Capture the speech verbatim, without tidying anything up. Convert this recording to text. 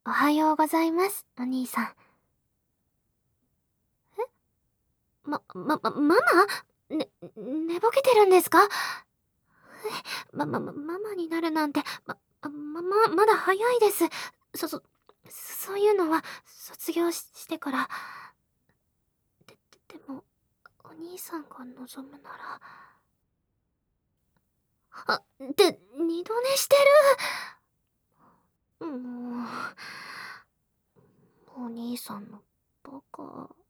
おはようございます、お兄さん。え？ま、ままママ？ね寝ぼけてるんですか？え、まままママになるなんて、ままままだ早いです。そそそういうのは卒業ししてから。ででも、お兄さんが望むなら。あ、って二度寝してる。もう、お兄さんのバカ。